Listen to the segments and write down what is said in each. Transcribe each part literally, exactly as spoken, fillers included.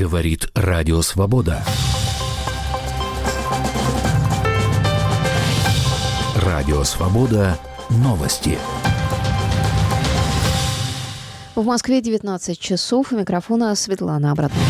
Говорит Радио Свобода. Радио Свобода. Новости. В Москве девятнадцать часов. У микрофона Светлана Абратова.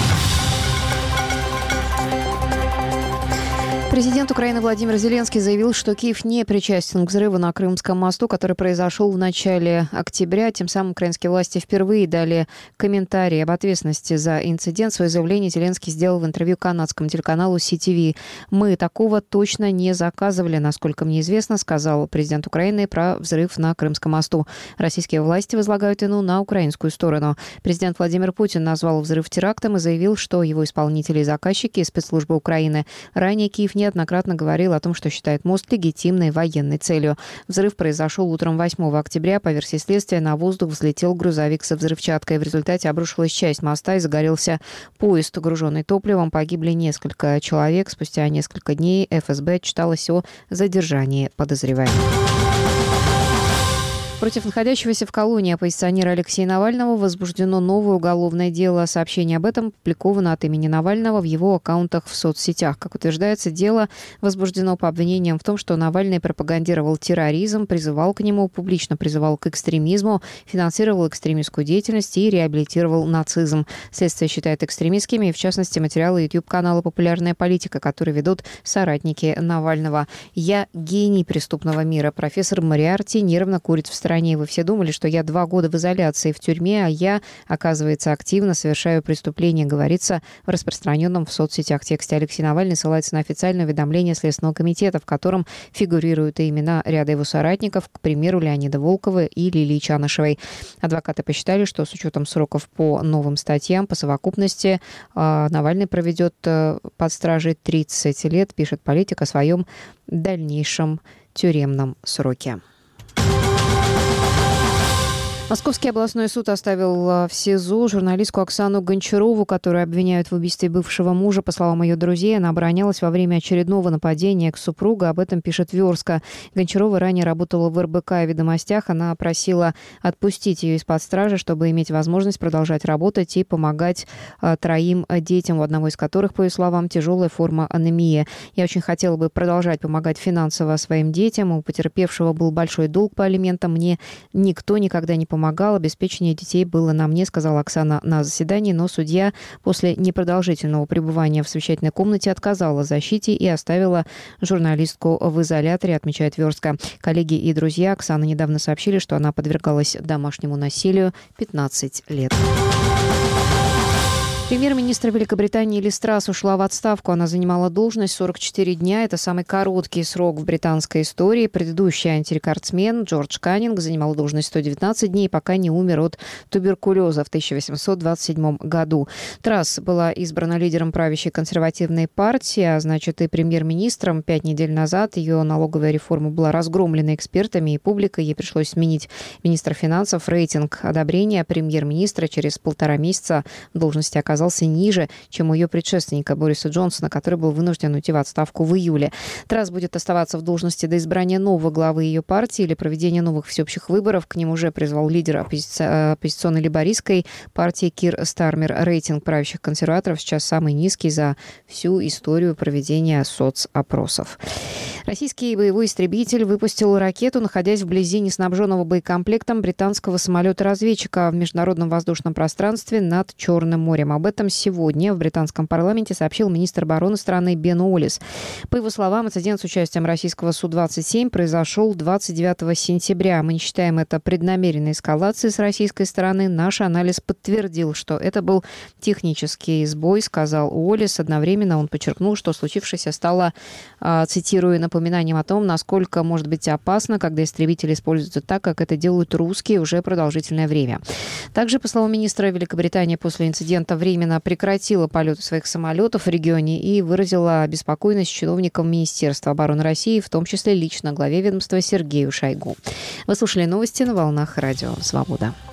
Президент Украины Владимир Зеленский заявил, что Киев не причастен к взрыву на Крымском мосту, который произошел в начале октября. Тем самым украинские власти впервые дали комментарии об ответственности за инцидент. Свое заявление Зеленский сделал в интервью канадскому телеканалу си ти ви. «Мы такого точно не заказывали, насколько мне известно», сказал президент Украины про взрыв на Крымском мосту. Российские власти возлагают вину на украинскую сторону. Президент Владимир Путин назвал взрыв терактом и заявил, что его исполнители и заказчики и спецслужбы Украины. Ранее Киев не неоднократно говорил о том, что считает мост легитимной военной целью. Взрыв произошел утром восьмого октября. По версии следствия, на воздух взлетел грузовик со взрывчаткой. В результате обрушилась часть моста и загорелся поезд, груженный топливом. Погибли несколько человек. Спустя несколько дней эф эс бэ отчиталось о задержании подозреваемых. Против находящегося в колонии оппозиционера Алексея Навального возбуждено новое уголовное дело. Сообщение об этом опубликовано от имени Навального в его аккаунтах в соцсетях. Как утверждается, дело возбуждено по обвинениям в том, что Навальный пропагандировал терроризм, призывал к нему, публично призывал к экстремизму, финансировал экстремистскую деятельность и реабилитировал нацизм. Следствие считает экстремистскими, в частности, материалы YouTube-канала «Популярная политика», которые ведут соратники Навального. «Я гений преступного мира». Профессор Мориарти нервно курит в стороне. Вы все думали, что я два года в изоляции в тюрьме, а я, оказывается, активно совершаю преступление, говорится в распространенном в соцсетях тексте. Алексей Навальный ссылается на официальное уведомление Следственного комитета, в котором фигурируют и имена ряда его соратников, к примеру, Леонида Волкова и Лилии Чанышевой. Адвокаты посчитали, что с учетом сроков по новым статьям, по совокупности Навальный проведет под стражей тридцать лет, пишет «Политик» о своем дальнейшем тюремном сроке. Московский областной суд оставил в СИЗО журналистку Оксану Гончарову, которую обвиняют в убийстве бывшего мужа. По словам ее друзей, она оборонялась во время очередного нападения к супругу. Об этом пишет Верска. Гончарова ранее работала в эр бэ ка и «Ведомостях». Она просила отпустить ее из-под стражи, чтобы иметь возможность продолжать работать и помогать а, троим детям, у одного из которых, по ее словам, тяжелая форма анемии. «Я очень хотела бы продолжать помогать финансово своим детям. У потерпевшего был большой долг по алиментам. Мне никто никогда не помогал. Помогал, обеспечение детей было на мне», сказала Оксана на заседании, но судья после непродолжительного пребывания в совещательной комнате отказала защите и оставила журналистку в изоляторе, отмечает Верска. Коллеги и друзья Оксаны недавно сообщили, что она подвергалась домашнему насилию пятнадцать лет. Премьер-министр Великобритании Лиз Трасс ушла в отставку. Она занимала должность сорок четыре дня. Это самый короткий срок в британской истории. Предыдущий антирекордсмен Джордж Каннинг занимал должность сто девятнадцать дней, пока не умер от туберкулеза в тысяча восемьсот двадцать седьмом году. Трасс была избрана лидером правящей консервативной партии, а значит и премьер-министром. Пять недель назад ее налоговая реформа была разгромлена экспертами и публикой. Ей пришлось сменить министра финансов. Рейтинг одобрения премьер-министра через полтора месяца в должности оказался ниже, чем у ее предшественника Бориса Джонсона, который был вынужден уйти в отставку в июле. Трасс будет оставаться в должности до избрания нового главы ее партии или проведения новых всеобщих выборов. К ним уже призвал лидер оппози... оппозиционной лейбористской партии Кир Стармер. Рейтинг правящих консерваторов сейчас самый низкий за всю историю проведения соцопросов. Российский боевой истребитель выпустил ракету, находясь вблизи неснабженного боекомплектом британского самолета-разведчика в международном воздушном пространстве над Черным морем. Об этом сегодня в британском парламенте сообщил министр обороны страны Бен Уоллес. По его словам, инцидент с участием российского Су двадцать семь произошел двадцать девятого сентября. Мы не считаем это преднамеренной эскалацией с российской стороны. Наш анализ подтвердил, что это был технический сбой, сказал Уоллес. Одновременно он подчеркнул, что случившееся стало, цитирую, напоминанием о том, насколько может быть опасно, когда истребители используются так, как это делают русские уже продолжительное время. Также, по словам министра, Великобритания после инцидента временно прекратила полеты своих самолетов в регионе и выразила обеспокоенность чиновникам Министерства обороны России, в том числе лично главе ведомства Сергею Шойгу. Вы слушали новости на волнах Радио Свобода.